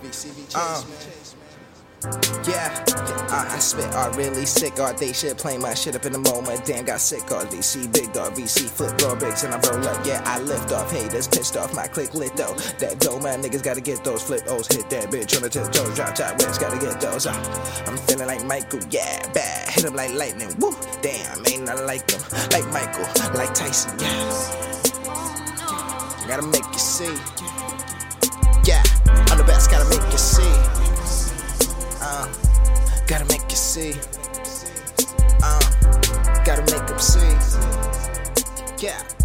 Yeah, I spit art really sick art. They should play my shit up in the moment. Damn, got sick art. VC, big dog, VC, flip door bricks, and I roll up. Yeah, I lift off haters, pissed off. My click lit though. That dough, man, niggas gotta get those flip O's. Hit that bitch on the tiptoes, drop top whips, gotta get those. I'm feeling like Michael, yeah, bad. Hit him like lightning, woo. Damn, ain't nothing like him. Like Michael, like Tyson, yeah. Gotta make you see. Yeah, I'm the best, gotta make you see. Gotta make you see. Gotta make them see. Yeah.